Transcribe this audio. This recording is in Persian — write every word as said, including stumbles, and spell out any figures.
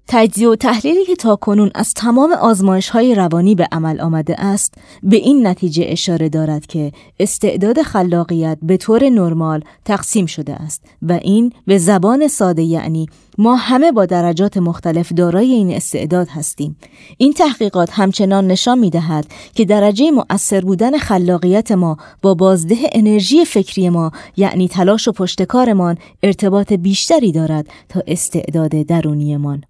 تجزیه و تحلیلی که تاکنون از تمام آزمایش‌های روانی به عمل آمده است به این نتیجه اشاره دارد که استعداد خلاقیت به طور نرمال تقسیم شده است و این به زبان ساده یعنی ما همه با درجات مختلف دارای این استعداد هستیم. این تحقیقات همچنان نشان می‌دهد که درجه مؤثر بودن خلاقیت ما با بازده انرژی فکری ما یعنی تلاش و پشتکارمان ارتباط بیشتری دارد تا استعداد درونیمان.